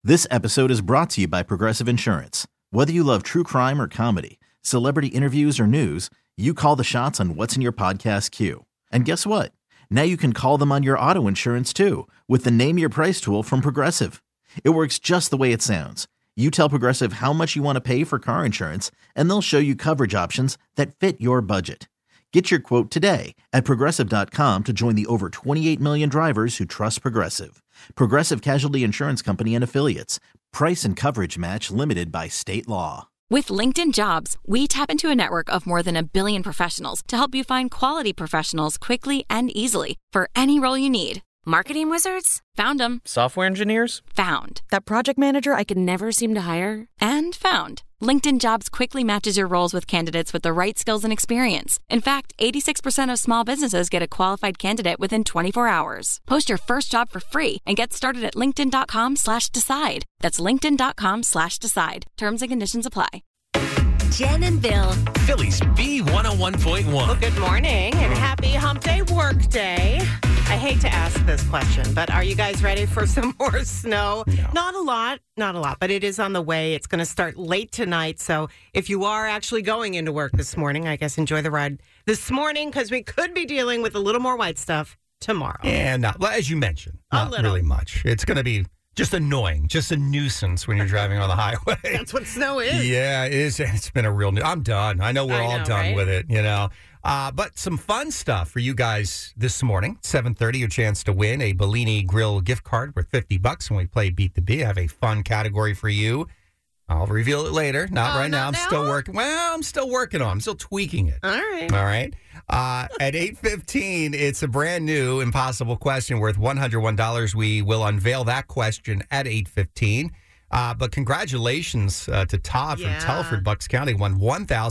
This episode is brought to you by Progressive Insurance. Whether you love true crime or comedy, celebrity interviews or news, you call the shots on what's in your podcast queue. And guess what? Now you can call them on your auto insurance too with the Name Your Price tool from Progressive. It works just the way it sounds. You tell Progressive how much you want to pay for car insurance, and they'll show you coverage options that fit your budget. Get your quote today at Progressive.com to join the over 28 million drivers who trust Progressive. Progressive Casualty Insurance Company and Affiliates. Price and coverage match limited by state law. With LinkedIn Jobs, we tap into a network of more than 1 billion professionals to help you find quality professionals quickly and easily for any role you need. Marketing wizards? Found them. Software engineers? Found. That project manager I could never seem to hire? And found. LinkedIn Jobs quickly matches your roles with candidates with the right skills and experience. In fact, 86% of small businesses get a qualified candidate within 24 hours. Post your first job for free and get started at linkedin.com/decide. That's linkedin.com/decide. Terms and conditions apply. Jen and Bill. Phillies B101.1. Well, good morning and happy hump day work day. I hate to ask this question, but are you guys ready for some more snow? No. Not a lot, but it is on the way. It's going to start late tonight. So if you are actually going into work this morning, I guess enjoy the ride this morning because we could be dealing with a little more white stuff tomorrow. And well, as you mentioned, not little. really much. It's going to be just annoying, just a nuisance when you're driving on the highway. That's what snow is. Yeah, it is. It's been a real. I'm done. I know we're all done right? with it. But some fun stuff for you guys this morning. 7:30, your chance to win a Bellini Grill gift card worth $50 when we play Beat the Bee. I have a fun category for you. I'll reveal it later. Not right now. I'm still working. Well, I'm still working on it. I'm still tweaking it. All right. All right. At 8:15, it's a brand new impossible question worth $101. We will unveil that question at 8:15. But congratulations to Todd from Telford, Bucks County. Won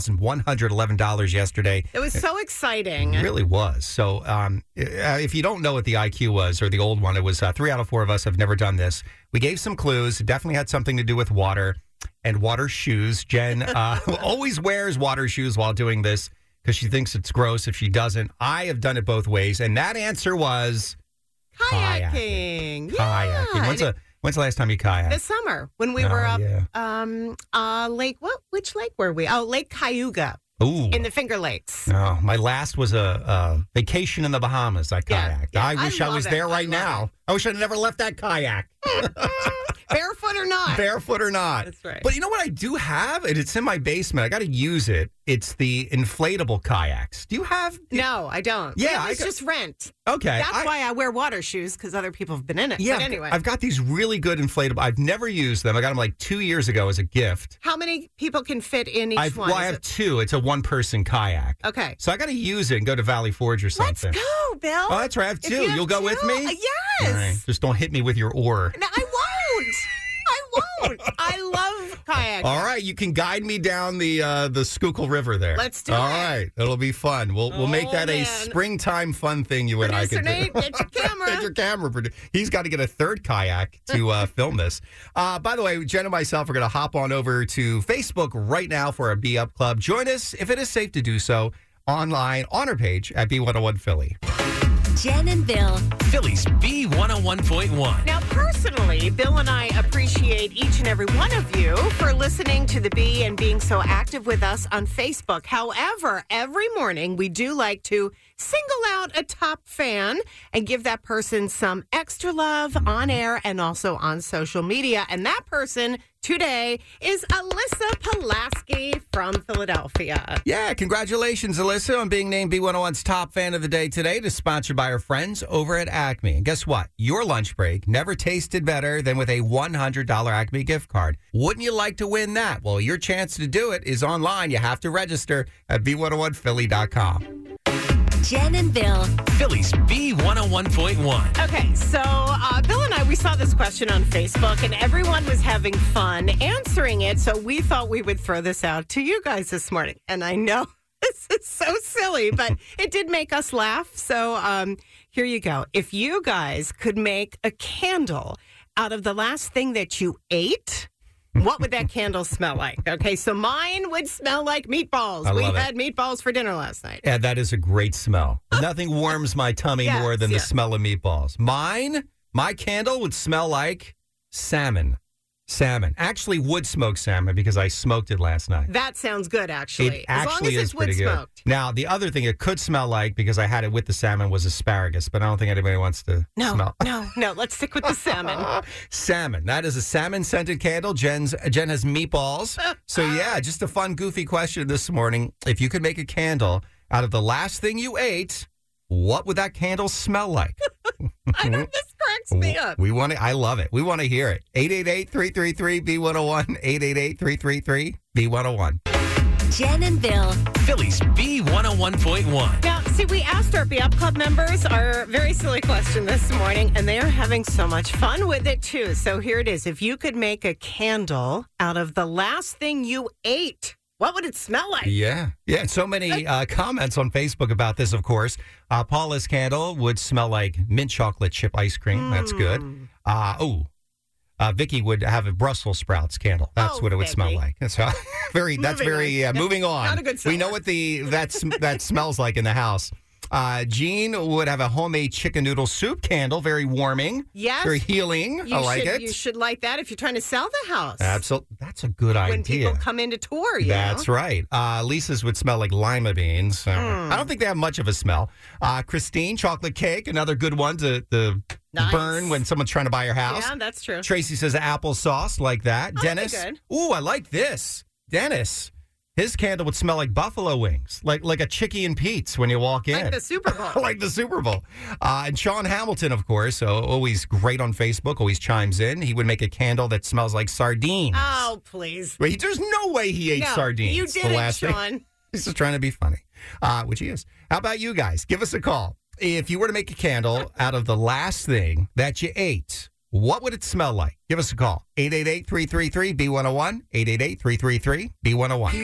$1,111 yesterday. It was so exciting. It really was. So if you don't know what the IQ was, or the old one, it was 3 out of 4 of us have never done this. We gave some clues. It definitely had something to do with water and water shoes. Jen always wears water shoes while doing this because she thinks it's gross if she doesn't. I have done it both ways, and that answer was Kayaking. Kayaking. When's the last time you kayaked? This summer when we were up Lake, which lake were we? Oh, Lake Cayuga. Ooh. In the Finger Lakes. No, my last was a vacation in the Bahamas. I kayaked. Yeah, I wish I was there right now. I wish I'd never left that kayak. Barefoot or not. Barefoot or not. That's right. But you know what I do have? And it's in my basement. I got to use it. It's the inflatable kayaks. Do you have? No, I don't. Yeah. It's just rent. Okay. That's why I wear water shoes, because other people have been in it. Yeah. But anyway. I've got these really good inflatable. I've never used them. I got them like 2 years ago as a gift. How many people can fit in each one? Well, I have 2. It's a one-person kayak. Okay. So I got to use it and go to Valley Forge or something. Let's go, Bill. Oh, that's right. I have 2. You'll go with me? Yes. All right. Just don't hit me with your oar. No, I won't. I love kayaking. All right, you can guide me down the Schuylkill River there. Let's do it. All right, it'll be fun. We'll make that a springtime fun thing you and I can do. Nate, get your camera. Get your camera. He's got to get a third kayak to film this. By the way, Jen and myself are going to hop on over to Facebook right now for a Be Up Club. Join us, if it is safe to do so, online on our page at B101 Philly. Jen and Bill. Phillies B101.1. Now, personally, Bill and I appreciate each and every one of you for listening to the Bee and being so active with us on Facebook. However, every morning we do like to single out a top fan and give that person some extra love on air and also on social media. And that person today is Alyssa Pulaski from Philadelphia. Yeah, congratulations, Alyssa, on being named B101's top fan of the day today. It is sponsored by our friends over at Acme. And guess what? Your lunch break never tasted better than with a $100 Acme gift card. Wouldn't you like to win that? Well, your chance to do it is online. You have to register at B101Philly.com. Jen and Bill. Phillies B101.1. Okay, so Bill and I, we saw this question on Facebook, and everyone was having fun answering it, so we thought we would throw this out to you guys this morning. And I know this is so silly, but it did make us laugh. So here you go. If you guys could make a candle out of the last thing that you ate, what would that candle smell like? Okay, so mine would smell like meatballs. We had meatballs for dinner last night. Yeah, that is a great smell. Nothing warms my tummy more than the smell of meatballs. My candle would smell like salmon. Salmon. Actually, wood smoked salmon because I smoked it last night. That sounds good, actually. It as long actually as is it's wood pretty good. smoked. Now, the other thing it could smell like, because I had it with the salmon, was asparagus, but I don't think anybody wants to smell. No. Let's stick with the salmon. Salmon. That is a salmon-scented candle. Jen has meatballs. So, yeah, just a fun, goofy question this morning. If you could make a candle out of the last thing you ate, what would that candle smell like? I know this cracks me up. I love it. We want to hear it. 888-333-B101. 888-333-B101. Jen and Bill. Phillies B101.1. Now, see, we asked our Be Up Club members our very silly question this morning, and they are having so much fun with it, too. So here it is. If you could make a candle out of the last thing you ate, what would it smell like? Yeah. So many comments on Facebook about this, of course. Paula's candle would smell like mint chocolate chip ice cream. That's good. Vicky would have a Brussels sprouts candle. That's what it would smell like. That's very. Moving on. Not a good We know what that smells like in the house. Jean would have a homemade chicken noodle soup candle. Very warming. Yes. Very healing. I like it. You should like that if you're trying to sell the house. Absolutely. That's a good idea. When people come in to tour, That's right. Lisa's would smell like lima beans. I don't think they have much of a smell. Christine, chocolate cake, another good one to burn when someone's trying to buy your house. Yeah, that's true. Tracy says applesauce, like that. Oh, Dennis. good. Ooh, I like this. Dennis. His candle would smell like buffalo wings, like a Chicky and Pete's when you walk in. Like the Super Bowl. Like the Super Bowl. And Sean Hamilton, of course, always great on Facebook, always chimes in. He would make a candle that smells like sardines. Oh, please. Wait, there's no way he ate sardines. You didn't, Sean. He's just trying to be funny, which he is. How about you guys? Give us a call. If you were to make a candle out of the last thing that you ate, what would it smell like? Give us a call. 888-333-B101. 888-333-B101.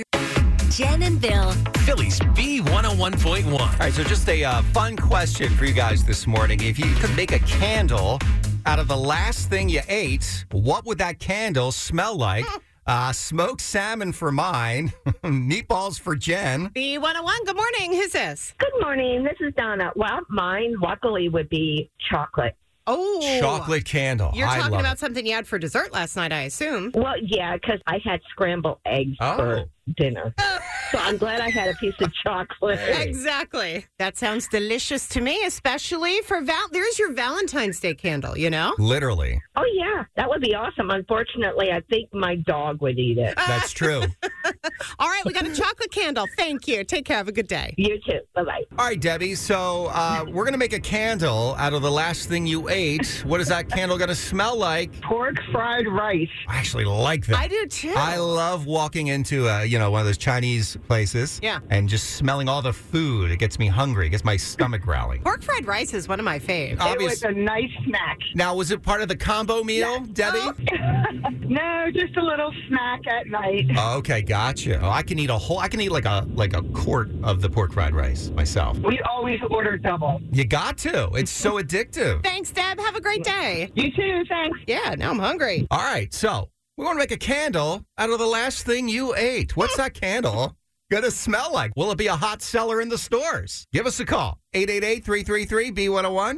Jen and Bill. Phillies B101.1. All right, so just a fun question for you guys this morning. If you could make a candle out of the last thing you ate, what would that candle smell like? Smoked salmon for mine. Meatballs for Jen. B101, good morning. Who's this? Good morning. This is Donna. Well, mine luckily would be chocolate. Oh. Chocolate candle. You're I talking love about it. something you had for dessert last night, I assume. Well, yeah, because I had scrambled eggs for dinner. So I'm glad I had a piece of chocolate. Exactly. That sounds delicious to me, especially for there's your Valentine's Day candle, you know? Literally. Oh, yeah. That would be awesome. Unfortunately, I think my dog would eat it. That's true. All right, we got a chocolate candle. Thank you. Take care. Have a good day. You too. Bye-bye. All right, Debbie. So we're going to make a candle out of the last thing you ate. What is that candle going to smell like? Pork fried rice. I actually like that. I do, too. I love walking into one of those Chinese places. Yeah. And just smelling all the food. It gets me hungry. It gets my stomach growling. Pork fried rice is one of my faves. It was a nice snack. Now, was it part of the combo meal, Debbie? No, just a little snack at night. Okay, gotcha. Oh, I can eat like a quart of the pork fried rice myself. We always order double. You got to. It's so addictive. Thanks, Deb. Have a great day. You too, thanks. Yeah, now I'm hungry. All right, so we want to make a candle out of the last thing you ate. What's that candle going to smell like? Will it be a hot seller in the stores? Give us a call. 888-333-B101.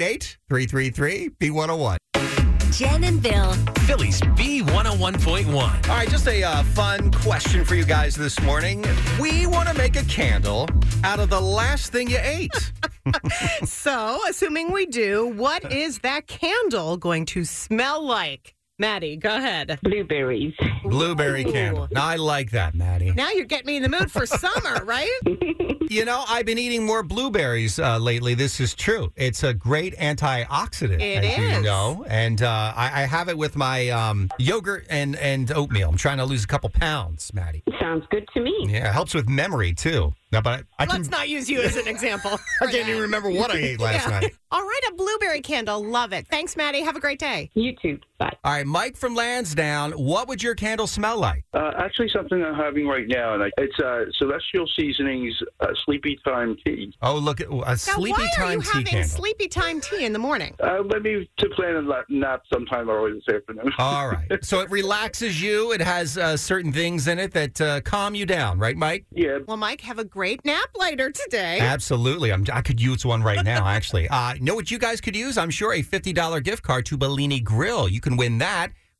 888-333-B101. Jen and Bill. Phillies B101.1. All right, just a fun question for you guys this morning. We want to make a candle out of the last thing you ate. So, assuming we do, what is that candle going to smell like? Maddie, go ahead. Blueberries. Blueberry candle. Now, I like that, Maddie. Now you're getting me in the mood for summer, right? You know, I've been eating more blueberries lately. This is true. It's a great antioxidant, as you know. And I have it with my yogurt and oatmeal. I'm trying to lose a couple pounds, Maddie. Sounds good to me. Yeah, it helps with memory, too. No, but Let's not use you as an example. I can't even remember what I ate last night. All right, a blueberry candle. Love it. Thanks, Maddie. Have a great day. You too. Bye. All right, Mike from Lansdowne, what would your candle smell like? Actually, something I'm having right now, and it's Celestial Seasonings Sleepy Time Tea. Oh, look at a Sleepy Time tea Why are you having candle. Sleepy Time tea in the morning? Maybe to plan a nap sometime early this afternoon. All right. So it relaxes you. It has certain things in it that calm you down, right, Mike? Yeah. Well, Mike, have a great nap later today. Absolutely. I could use one right now, actually. Know what you guys could use? I'm sure a $50 gift card to Bellini Grill. You can win that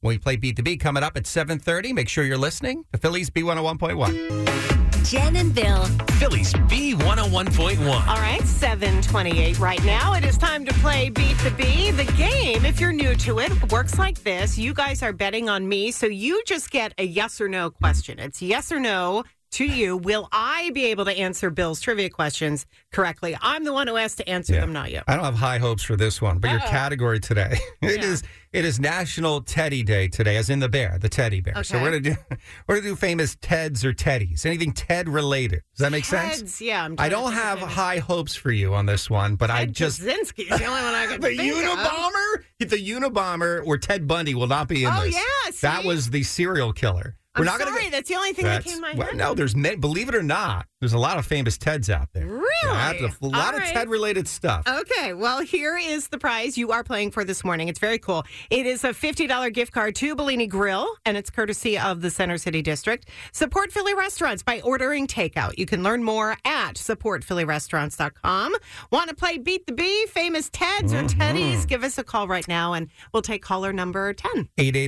When we play Beat the Beat coming up at 7:30, make sure you're listening to Phillies B101.1. Jen and Bill. Phillies B101.1. All right, 7:28 right now. It is time to play Beat the Bee. The game, if you're new to it, works like this. You guys are betting on me, so you just get a yes or no question. It's yes or no to you. Will I be able to answer Bill's trivia questions correctly? I'm the one who has to answer them, not you. I don't have high hopes for this one, but your category today, it is National Teddy Day today, as in the bear, the teddy bear. Okay. So we're gonna do famous Teds or Teddies, anything Ted related. Does that make sense? Yeah, I don't have high hopes for you on this one, but I just Kaczynski's the only one I can the think of. Unabomber or Ted Bundy will not be in this. Yeah, see? That was the serial killer. I'm sorry, that's the only thing that came to my head. Well, no, believe it or not, there's a lot of famous Teds out there. Really? Yeah, a lot of Ted-related stuff. Okay, well, here is the prize you are playing for this morning. It's very cool. It is a $50 gift card to Bellini Grill, and it's courtesy of the Center City District. Support Philly restaurants by ordering takeout. You can learn more at supportphillyrestaurants.com. Want to play Beat the Bee, famous Teds or Teddies? Give us a call right now, and we'll take caller number 10.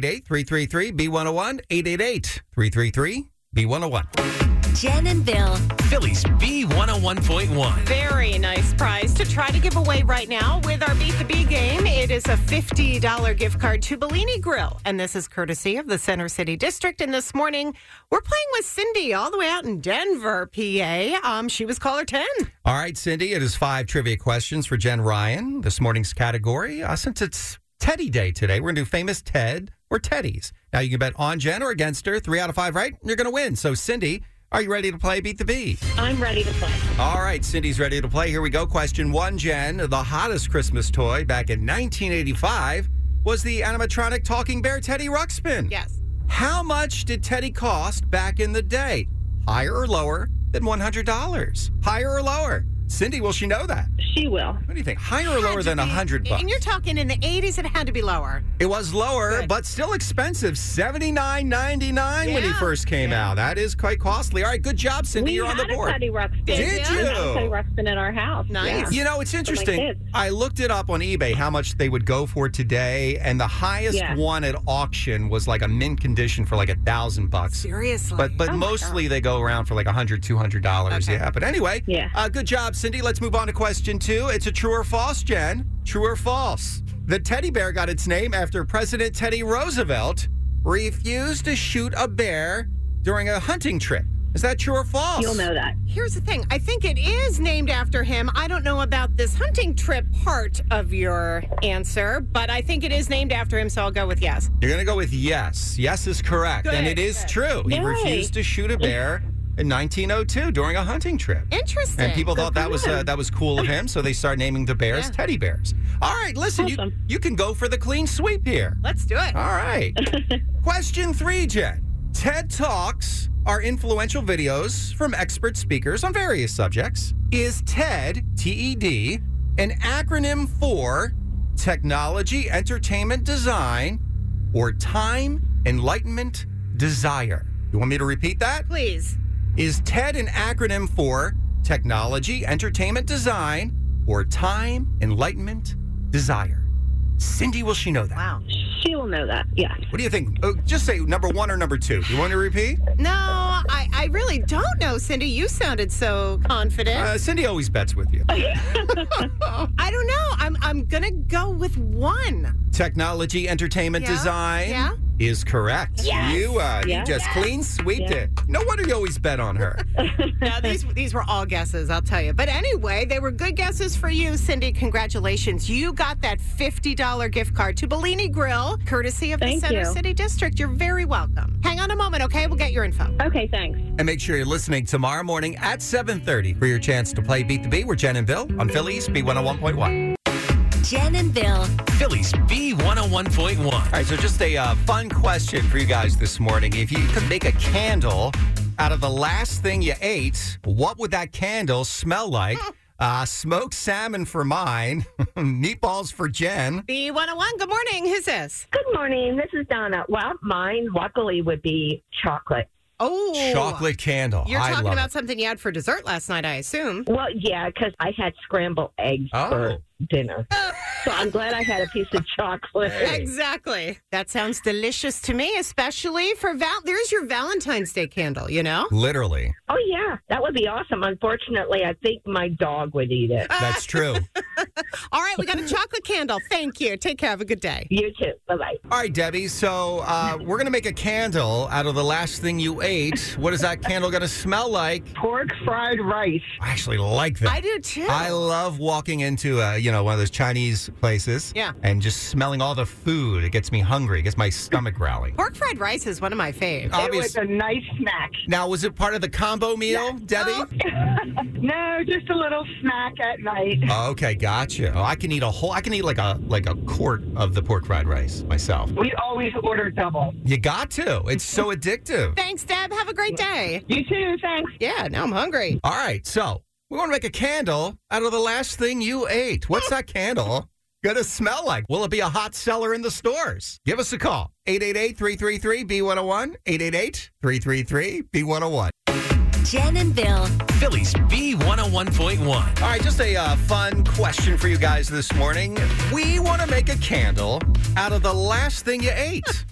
888-333-B101, 888-333-B101. Jen and Bill. Phillies B101.1. Very nice prize to try to give away right now with our Beat the Bee game. It is a $50 gift card to Bellini Grill, and this is courtesy of the Center City District. And this morning, we're playing with Cindy all the way out in Denver, PA. She was caller 10. All right, Cindy, it is 5 trivia questions for Jen Ryan. This morning's category, since it's Teddy Day today, we're going to do famous Ted or Teddies. Now, you can bet on Jen or against her. 3 out of 5 right, and you're going to win. So, Cindy, are you ready to play Beat the Bee? I'm ready to play. All right, Cindy's ready to play. Here we go. Question 1, Jen. The hottest Christmas toy back in 1985 was the animatronic talking bear Teddy Ruxpin. Yes. How much did Teddy cost back in the day? Higher or lower than $100? Higher or lower? Cindy, will she know that? She will. What do you think? Higher or lower than $100? And you're talking in the 80s, it had to be lower. It was lower, but still expensive. $79.99 when he first came out. That is quite costly. All right, good job, Cindy. You're on the board. We had a Teddy Ruxpin. Did you? We had a Teddy Ruxpin in our house. Nice. Yeah. You know, it's interesting. I looked it up on eBay how much they would go for today, and the highest one at auction was like a mint condition for like $1,000. Seriously? But mostly they go around for like $100, $200. Okay. Yeah. But anyway, good job, Cindy. Let's move on to question 2. It's a true or false, Jen. True or false? The teddy bear got its name after President Teddy Roosevelt refused to shoot a bear during a hunting trip. Is that true or false? You'll know that. Here's the thing. I think it is named after him. I don't know about this hunting trip part of your answer, but I think it is named after him, so I'll go with yes. You're going to go with yes. Yes is correct. Good, and it is true. He refused to shoot a bear in 1902 during a hunting trip. Interesting. And people thought that was cool of him, so they started naming the bears teddy bears. All right, listen, you can go for the clean sweep here. Let's do it. All right. Question 3, Jen. TED Talks are influential videos from expert speakers on various subjects. Is TED, T-E-D, an acronym for Technology, Entertainment, Design, or Time, Enlightenment, Desire? You want me to repeat that? Please. Is TED an acronym for Technology, Entertainment, Design, or Time, Enlightenment, Desire? Cindy, will she know that? Wow. She will know that, yes. What do you think? Just say number 1 or number 2. You want to repeat? No, I really don't know, Cindy. You sounded so confident. Cindy always bets with you. I don't know. I'm going to go with 1. Technology, Entertainment, Design is correct. Yes. You just clean sweeped it. No wonder you always bet on her. Now, these were all guesses, I'll tell you. But anyway, they were good guesses for you, Cindy. Congratulations. You got that $50 gift card to Bellini Grill, courtesy of the Center City District. You're very welcome. Hang on a moment, okay? We'll get your info. Okay, thanks. And make sure you're listening tomorrow morning at 7:30 for your chance to play Beat the Bee with Jen and Bill on Phillies B101.1. Jen and Bill. Phillies B101.1. All right, so just a fun question for you guys this morning. If you could make a candle out of the last thing you ate, what would that candle smell like? Smoked salmon for mine, meatballs for Jen. B101, good morning. Who's this? Good morning. This is Donna. Well, mine, luckily, would be chocolate. Oh. Chocolate candle. You're talking love about it. something you had for dessert last night, I assume. Well, yeah, because I had scrambled eggs for dinner. So I'm glad I had a piece of chocolate. Exactly. That sounds delicious to me, especially for there's your Valentine's Day candle, you know? Literally. Oh, yeah. That would be awesome. Unfortunately, I think my dog would eat it. That's true. All right, we got a chocolate candle. Thank you. Take care. Have a good day. You too. Bye-bye. All right, Debbie. So we're going to make a candle out of the last thing you ate. What is that candle going to smell like? Pork fried rice. I actually like that. I do, too. I love walking into one of those Chinese places. Yeah. And just smelling all the food. It gets me hungry. It gets my stomach growling. Pork fried rice is one of my faves. It was a nice snack. Now, was it part of the combo meal, Debbie? No, just a little snack at night. Okay, gotcha. Oh, I can eat like a quart of the pork fried rice myself. We always order double. You got to. It's so addictive. Thanks, Deb. Have a great day. You too, thanks. Yeah, now I'm hungry. All right, so we want to make a candle out of the last thing you ate. What's that candle going to smell like? Will it be a hot seller in the stores? Give us a call. 888-333-B101. 888-333-B101. Jen and Bill. Phillies B101.1. All right, just a fun question for you guys this morning. We want to make a candle out of the last thing you ate.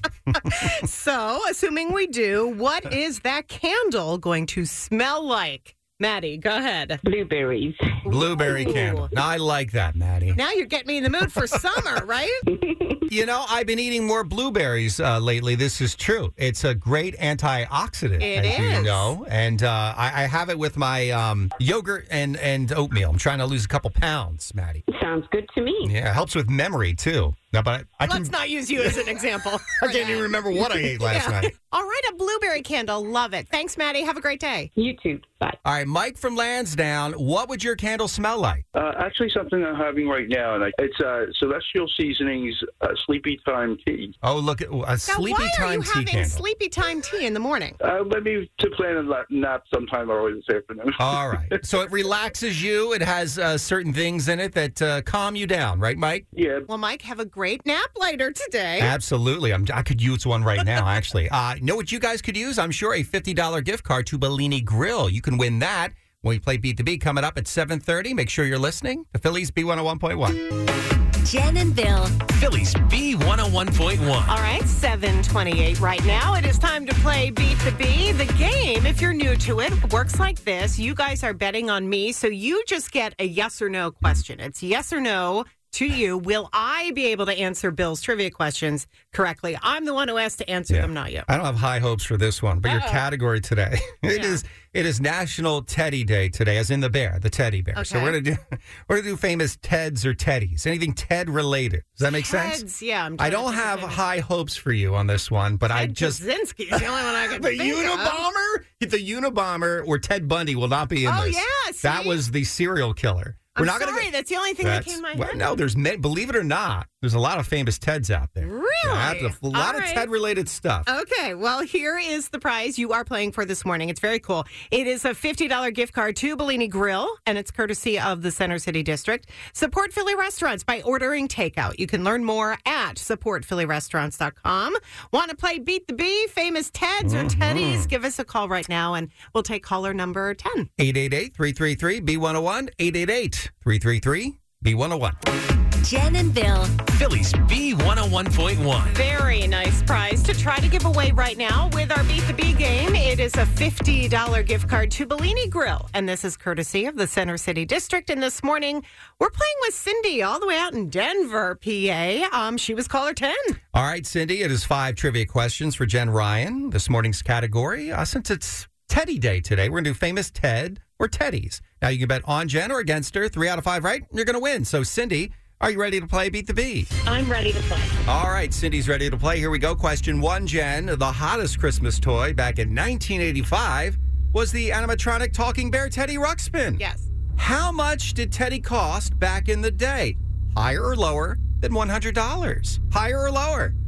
So, assuming we do, what is that candle going to smell like? Maddie, go ahead. Blueberries. Blueberry Ooh. candle. Now, I like that, Maddie. Now you're getting me in the mood for summer, right? You know, I've been eating more blueberries lately. This is true. It's a great antioxidant, It as you is. know. And I have it with my yogurt and oatmeal. I'm trying to lose a couple pounds, Maddie. Sounds good to me. Yeah, it helps with memory, too. No, but I Let's not use you as an example. I can't even remember what I ate last night. All right, a blueberry candle. Love it. Thanks, Maddie. Have a great day. You too. Bye. All right, Mike from Lansdowne, what would your candle smell like? Actually, something I'm having right now, and it's Celestial Seasonings Sleepy Time Tea. Oh, look at a Now, sleepy why are time you tea having candle. sleepy time tea in the morning? Maybe to plan a nap sometime early this afternoon. All right. So it relaxes you. It has certain things in it that calm you down, right, Mike? Yeah. Well, Mike, have a great nap later today. Absolutely. I could use one right now, actually. Know what you guys could use? I'm sure a $50 gift card to Bellini Grill. You can win that when we play Beat the Beat coming up at 7:30. Make sure you're listening to Phillies B101.1. Jen and Bill. Phillies B101.1. All right, 7:28 right now. It is time to play Beat the Bee. The game, if you're new to it, works like this. You guys are betting on me, so you just get a yes or no question. It's yes or no to you. Will I be able to answer Bill's trivia questions correctly? I'm the one who has to answer them, not you. I don't have high hopes for this one, but your category today, it is National Teddy Day today, as in the bear, the teddy bear. Okay. So we're gonna do famous Teds or Teddies, anything Ted related. Does that make sense? Teds, yeah. I don't have high hopes for you on this one, but I just Kaczynski's the only one I can the think of. Unabomber or Ted Bundy will not be in Oh, this. yeah, That see? was the serial killer. I'm sorry, that's the only thing that came to my head. No, believe it or not, there's a lot of famous Teds out there. Really? Yeah, a lot All of right. Ted-related stuff. Okay, well, here is the prize you are playing for this morning. It's very cool. It is a $50 gift card to Bellini Grill, and it's courtesy of the Center City District. Support Philly restaurants by ordering takeout. You can learn more at supportphillyrestaurants.com. Want to play Beat the Bee, famous Teds or Teddies? Give us a call right now, and we'll take caller number 10. 888-333-B101, 888-333-B101. Jen and Bill. Phillies B101.1. Very nice prize to try to give away right now with our Beat the Bee game. It is a $50 gift card to Bellini Grill, and this is courtesy of the Center City District. And this morning, we're playing with Cindy all the way out in Denver, PA. She was caller 10. All right, Cindy, it is 5 trivia questions for Jen Ryan. This morning's category, since it's Teddy Day today, we're going to do famous Ted or Teddies. Now, you can bet on Jen or against her. 3 out of 5 right, and you're going to win. So, Cindy, are you ready to play Beat the Bee? I'm ready to play. All right, Cindy's ready to play. Here we go. Question 1, Jen. The hottest Christmas toy back in 1985 was the animatronic talking bear Teddy Ruxpin. Yes. How much did Teddy cost back in the day? Higher or lower than $100? Higher or lower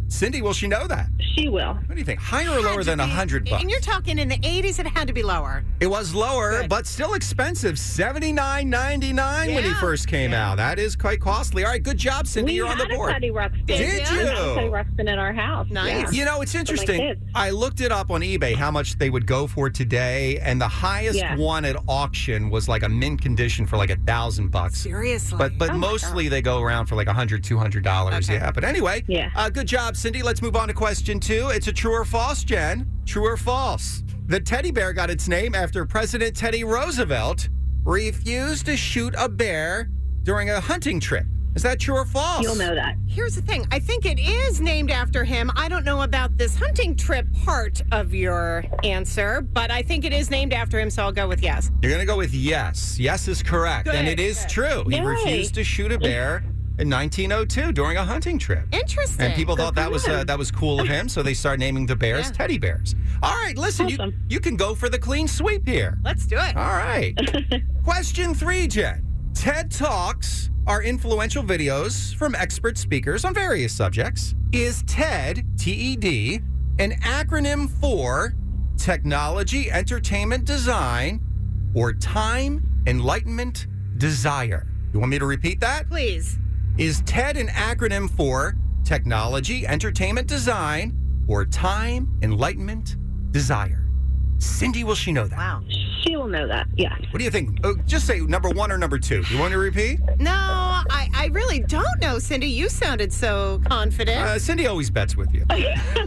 Cindy, will she know that? She will. What do you think? Higher or lower than $100? And you're talking in the 80s, it had to be lower. It was lower, Good. but still expensive. $79.99 when he first came out. That is quite costly. All right, good job, Cindy. You're on the board. We had a Teddy Ruxpin. Did you? We had a Teddy Ruxpin at our house. Nice. Yeah. You know, it's For my interesting. kids. I looked it up on eBay how much they would go for today, and the highest one at auction was like a mint condition for like $1,000. Seriously? But mostly they go around for like $100, $200. Okay. Yeah. But anyway, good job, Cindy. Let's move on to question 2. It's a true or false, Jen. True or false? The teddy bear got its name after President Teddy Roosevelt refused to shoot a bear during a hunting trip. Is that true or false? You'll know that. Here's the thing. I think it is named after him. I don't know about this hunting trip part of your answer, but I think it is named after him, so I'll go with yes. You're going to go with yes. Yes is correct. Good, and it is good. true. He Yay. refused to shoot a bear in 1902 during a hunting trip. Interesting. And people thought that was cool of him, so they started naming the bears teddy bears. All right, listen, Awesome. you can go for the clean sweep here. Let's do it. All right. Question 3, Jen. TED Talks are influential videos from expert speakers on various subjects. Is TED, T-E-D, an acronym for Technology, Entertainment, Design, or Time, Enlightenment, Desire? You want me to repeat that? Please. Is TED an acronym for Technology, Entertainment, Design, or Time, Enlightenment, Desire? Cindy, will she know that? Wow. She will know that. Yes. What do you think? Just say number 1 or number 2. You want to repeat? No, I really don't know, Cindy. You sounded so confident. Cindy always bets with you.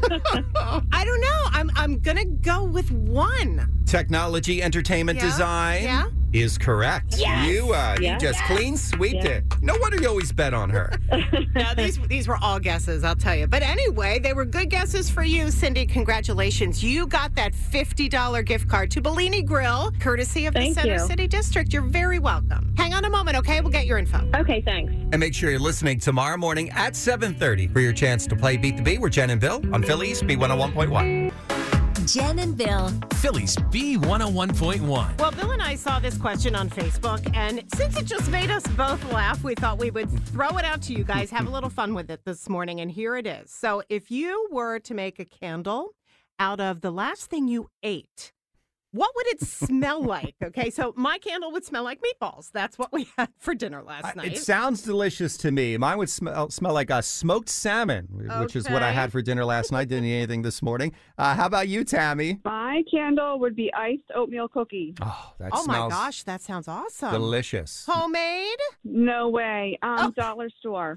I don't know. I'm going to go with 1. Technology, Entertainment, Design is correct. Yes. You just clean sweeped it. No wonder you always bet on her. No, these were all guesses, I'll tell you. But anyway, they were good guesses for you, Cindy. Congratulations. You got that $50 gift card to Bellini Grill, courtesy of the Center City District. You're very welcome. Hang on a moment, okay? We'll get your info. Okay, thanks. And make sure you're listening tomorrow morning at 7:30 for your chance to play Beat the Bee. We're Jen and Bill on Phillies B101.1. Jen and Bill. Phillies B101.1. Well, Bill and I saw this question on Facebook, and since it just made us both laugh, we thought we would throw it out to you guys, have a little fun with it this morning, and here it is. So if you were to make a candle out of the last thing you ate, what would it smell like? Okay, so my candle would smell like meatballs. That's what we had for dinner last night. It sounds delicious to me. Mine would smell like a smoked salmon, which is what I had for dinner last night. Didn't eat anything this morning. How about you, Tammy? My candle would be iced oatmeal cookie. Oh, that Oh smells my gosh, that sounds awesome. delicious. Homemade? No way. Dollar store.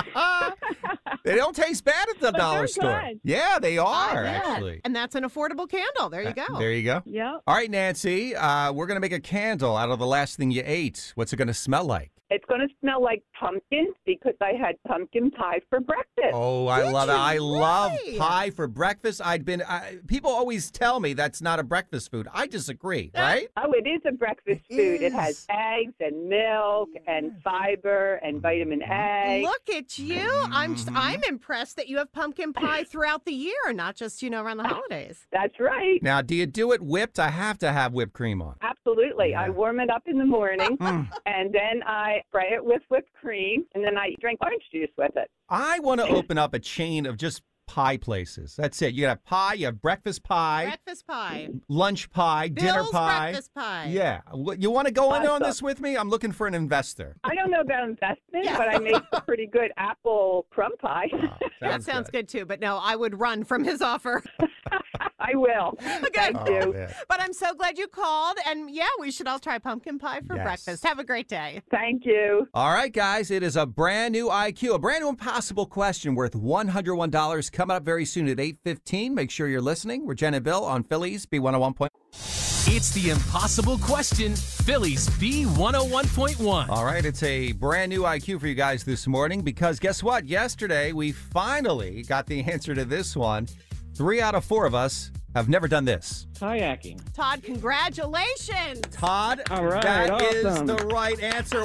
They don't taste bad at the dollar they're store. good. Yeah, they are, I bet. actually. And that's an affordable candle. There you go. There you go. Yep. All right, Nancy, we're going to make a candle out of the last thing you ate. What's it going to smell like? It's going to smell like pumpkin because I had pumpkin pie for breakfast. Oh, I love it. I love really? pie for breakfast. People always tell me that's not a breakfast food. I disagree, right? Oh, it is a breakfast food. It has eggs and milk and fiber and vitamin A. Look at you. I'm impressed that you have pumpkin pie throughout the year, not just, around the holidays. That's right. Now, do you do it whipped? I have to have whipped cream on. Absolutely. Yeah. I warm it up in the morning, and then I spray it with whipped cream, and then I drink orange juice with it. I want to open up a chain of just pie places. That's it. You got pie, you have breakfast pie, Breakfast pie. lunch pie, dinner Bill's pie. breakfast pie. Yeah. You want to go in on Awesome. this with me? I'm looking for an investor. I don't know about investment, Yeah. but I make a pretty good apple crumb pie. That sounds good too. But no, I would run from his offer. I will. Thank Oh, you. man. But I'm so glad you called. And yeah, we should all try pumpkin pie for Yes. breakfast. Have a great day. Thank you. All right, guys, it is a brand new IQ, a brand new impossible question worth $101 coming up very soon at 8:15. Make sure you're listening. We're Jen and Bill on Phillies B101. It's the impossible question, Phillies B101.1. All right, it's a brand new IQ for you guys this morning because guess what? Yesterday, we finally got the answer to this one. 3 out of 4 of us have never done this. Kayaking. Todd, congratulations. Todd, All right, that is awesome. the right answer.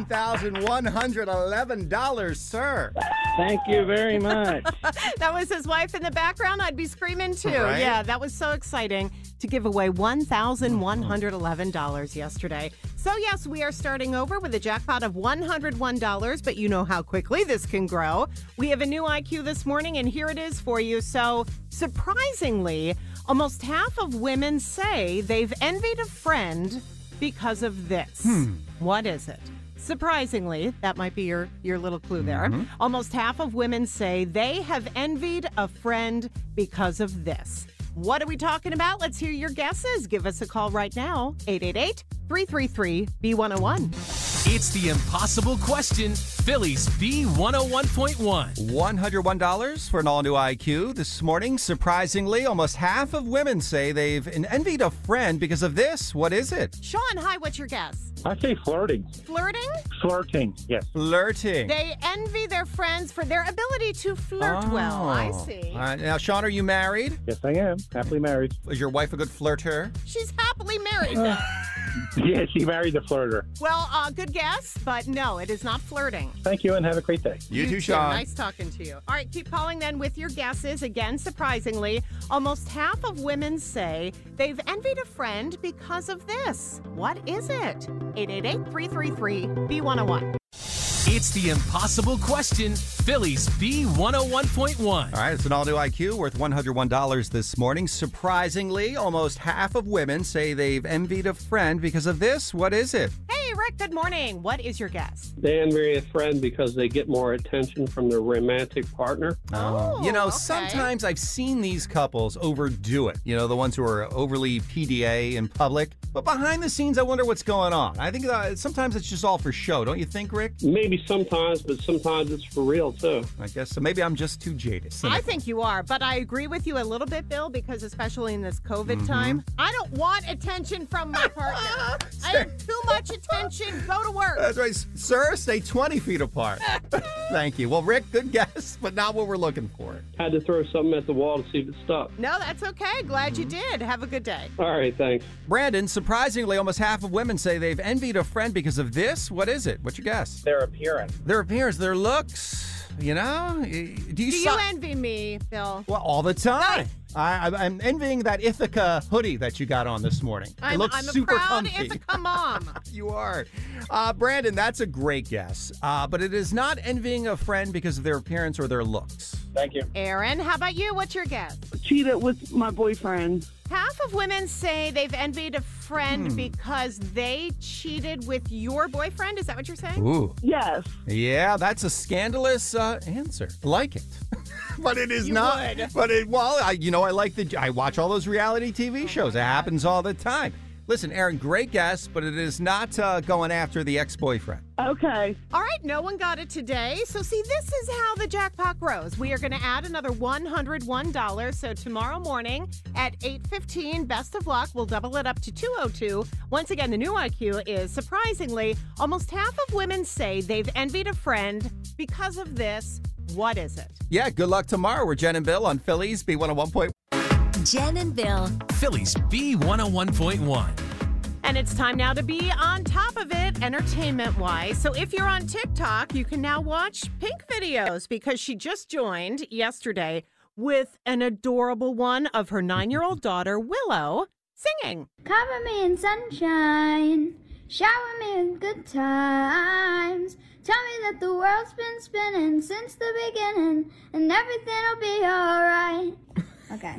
$1,111, sir. Thank you very much. That was his wife in the background. I'd be screaming too. Right? Yeah, that was so exciting to give away $1,111 yesterday. So, yes, we are starting over with a jackpot of $101, but you know how quickly this can grow. We have a new IQ this morning, and here it is for you. So, surprisingly, almost half of women say they've envied a friend because of this. What is it? Surprisingly, that might be your little clue there. Almost half of women say they have envied a friend because of this. What are we talking about? Let's hear your guesses. Give us a call right now, 888-333-B101. It's the impossible question, Philly's B101.1. $101 for an all-new IQ this morning. Surprisingly, almost half of women say they've envied a friend because of this. What is it? Sean, hi, what's your guess? I say flirting. Flirting? Flirting, yes. Flirting. They envy their friends for their ability to flirt well. I see. Now, Sean, are you married? Yes, I am. Happily married. Is your wife a good flirter? She's happily married now. Yeah, she married the flirter. Well, good guess, but no, it is not flirting. Thank you and have a great day. You too, Sean. Nice talking to you. All right, keep calling then with your guesses. Again, surprisingly, almost half of women say they've envied a friend because of this. What is it? 888-333-B101. It's the impossible question, Philly's B101.1. All right, it's an all-new IQ worth $101 this morning. Surprisingly, almost half of women say they've envied a friend because of this. What is it? Hey, Rick, good morning. What is your guess? They envy a friend because they get more attention from their romantic partner. Okay. Sometimes I've seen these couples overdo it. You know, the ones who are overly PDA in public. But behind the scenes, I wonder what's going on. I think sometimes it's just all for show. Don't you think, Rick? Maybe sometimes, but sometimes it's for real, too. I guess so. Maybe I'm just too jaded. I think you are, but I agree with you a little bit, Bill, because especially in this COVID time, I don't want attention from my partner. I have too much attention. Go to work. That's right. Sir, stay 20 feet apart. Thank you. Well, Rick, good guess, but not what we're looking for. Had to throw something at the wall to see if it stuck. No, that's okay. Glad you did. Have a good day. All right, thanks. Brandon, surprisingly, almost half of women say they've envied a friend because of this. What is it? What's your guess? Their appearance. Their appearance, their looks, you know? Do you envy me, Bill? Well, all the time. I'm envying that Ithaca hoodie that you got on this morning. It looks super I'm a proud comfy. Ithaca mom. You are. Brandon, that's a great guess. But it is not envying a friend because of their appearance or their looks. Thank you. Aaron, how about you? What's your guess? Cheated with my boyfriend. Half of women say they've envied a friend because they cheated with your boyfriend. Is that what you're saying? Ooh. Yes. Yeah, that's a scandalous answer. Like it. But it is You not. would. But I watch all those reality TV shows. It happens all the time. Listen, Aaron, great guess, but it is not going after the ex-boyfriend. Okay. All right, no one got it today. So see, this is how the jackpot grows. We are going to add another $101. So tomorrow morning at 8:15, best of luck, we'll double it up to 202. Once again, the new IQ is, surprisingly, almost half of women say they've envied a friend because of this. What is it? Yeah, good luck tomorrow. We're Jen and Bill on Phillies B101.1. Jen and Bill. Philly's B101.1. And it's time now to be on top of it, entertainment-wise. So if you're on TikTok, you can now watch Pink videos because she just joined yesterday with an adorable one of her 9-year-old daughter, Willow, singing. Cover me in sunshine, shower me with good times. Tell me that the world's been spinning since the beginning, and everything'll be alright. Okay.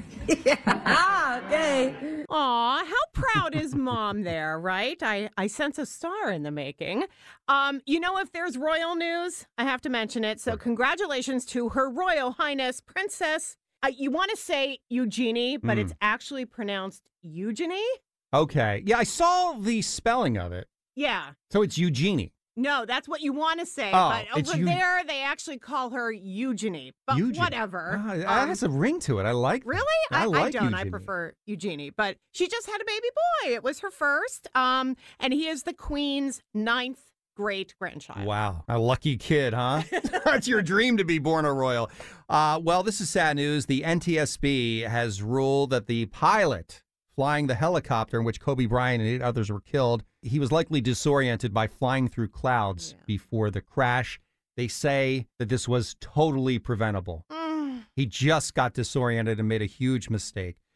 Okay. Aw, how proud is Mom there, right? I sense a star in the making. If there's royal news, I have to mention it. So congratulations to Her Royal Highness Princess. You want to say Eugenie, but it's actually pronounced Eugenie. Okay. Yeah, I saw the spelling of it. Yeah. So it's Eugenie. No, that's what you want to say. Oh, but over there, they actually call her Eugenie. But whatever. That has a ring to it. I like that. Really? I like don't. Eugenie. I prefer Eugenie. But she just had a baby boy. It was her first. And he is the Queen's 9th great-grandchild. Wow. A lucky kid, huh? That's your dream to be born a royal. Well, this is sad news. The NTSB has ruled that the pilot flying the helicopter in which Kobe Bryant and 8 others were killed, he was likely disoriented by flying through clouds before the crash. They say that this was totally preventable. He just got disoriented and made a huge mistake.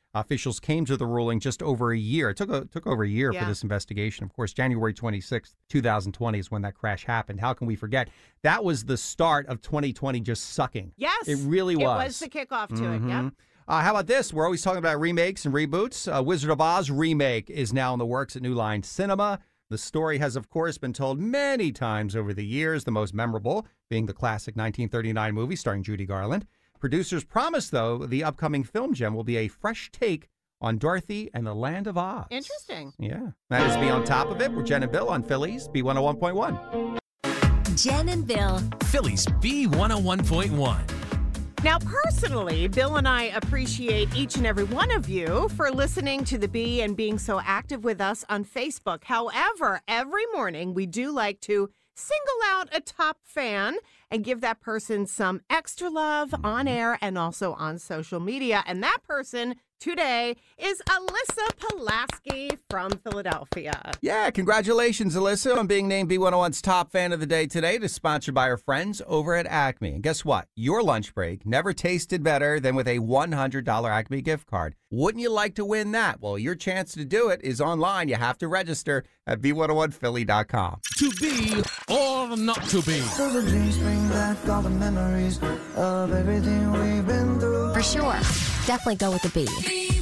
Officials came to the ruling just over a year. It took over a year for this investigation. Of course, January 26th, 2020 is when that crash happened. How can we forget? That was the start of 2020 just sucking. Yes. It really was. It was the kickoff to it, yep. How about this? We're always talking about remakes and reboots. Wizard of Oz remake is now in the works at New Line Cinema. The story has, of course, been told many times over the years, the most memorable being the classic 1939 movie starring Judy Garland. Producers promise, though, the upcoming film gem will be a fresh take on Dorothy and the Land of Oz. Interesting. Yeah. That is Be On Top of It. We're Jen and Bill on Phillies B101.1. Jen and Bill. Phillies B101.1. Now, personally, Bill and I appreciate each and every one of you for listening to The Bee and being so active with us on Facebook. However, every morning we do like to single out a top fan and give that person some extra love on air and also on social media. And that person today is Alyssa Pulaski from Philadelphia. Yeah, congratulations, Alyssa, on being named B101's top fan of the day today. It is sponsored by our friends over at Acme. And guess what? Your lunch break never tasted better than with a $100 Acme gift card. Wouldn't you like to win that? Well, your chance to do it is online. You have to register at B101Philly.com. To be or not to be. So the dreams bring back all the memories of everything we've been through. For sure. Definitely go with the B.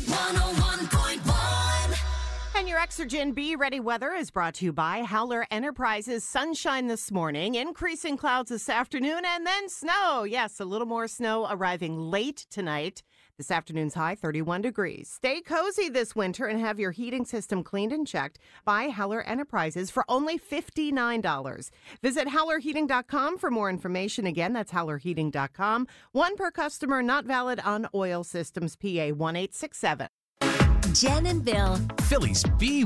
And your Exergen Be Ready weather is brought to you by Howler Enterprises. Sunshine this morning, increasing clouds this afternoon, and then snow. Yes, a little more snow arriving late tonight. This afternoon's high, 31 degrees. Stay cozy this winter and have your heating system cleaned and checked by Howler Enterprises for only $59. Visit HowlerHeating.com for more information. Again, that's HowlerHeating.com. One per customer, not valid on oil systems, PA 1867. Jen and Bill. Phillies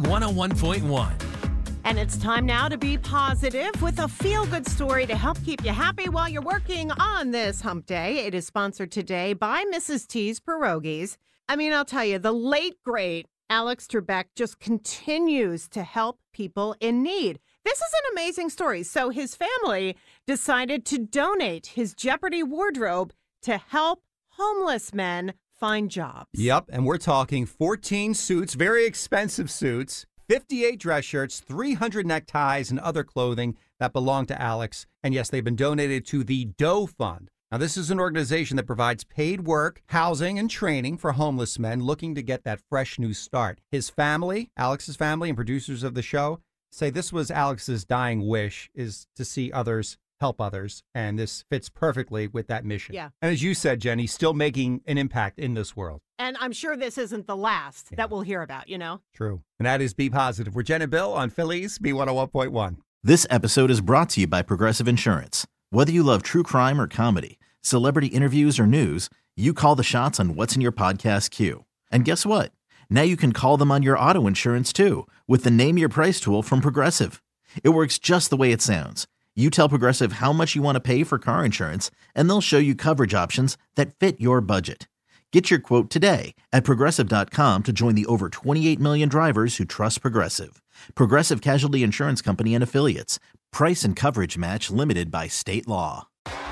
B101.1. And it's time now to be positive with a feel-good story to help keep you happy while you're working on this hump day. It is sponsored today by Mrs. T's Pierogies. I mean, I'll tell you, the late, great Alex Trebek just continues to help people in need. This is an amazing story. So his family decided to donate his Jeopardy wardrobe to help homeless men find jobs. Yep, and we're talking 14 suits, very expensive suits, 58 dress shirts, 300 neckties, and other clothing that belong to Alex. And yes, they've been donated to the Doe Fund. Now, this is an organization that provides paid work, housing, and training for homeless men looking to get that fresh new start. His family, Alex's family, and producers of the show say this was Alex's dying wish, is to see others help others, and this fits perfectly with that mission. Yeah. And as you said, Jen, he's still making an impact in this world. And I'm sure this isn't the last that we'll hear about, you know? True. And that is Be Positive. We're Jen and Bill on Phillies B101.1. This episode is brought to you by Progressive Insurance. Whether you love true crime or comedy, celebrity interviews or news, you call the shots on what's in your podcast queue. And guess what? Now you can call them on your auto insurance too with the Name Your Price tool from Progressive. It works just the way it sounds. You tell Progressive how much you want to pay for car insurance, and they'll show you coverage options that fit your budget. Get your quote today at Progressive.com to join the over 28 million drivers who trust Progressive. Progressive Casualty Insurance Company and Affiliates. Price and coverage match limited by state law.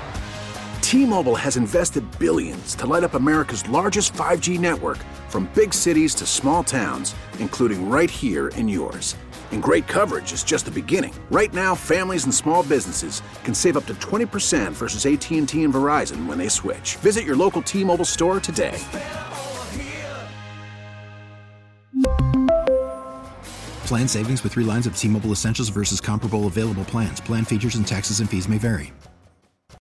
T-Mobile has invested billions to light up America's largest 5G network, from big cities to small towns, including right here in yours. And great coverage is just the beginning. Right now, families and small businesses can save up to 20% versus AT&T and Verizon when they switch. Visit your local T-Mobile store today. Plan savings with 3 lines of T-Mobile Essentials versus comparable available plans. Plan features and taxes and fees may vary.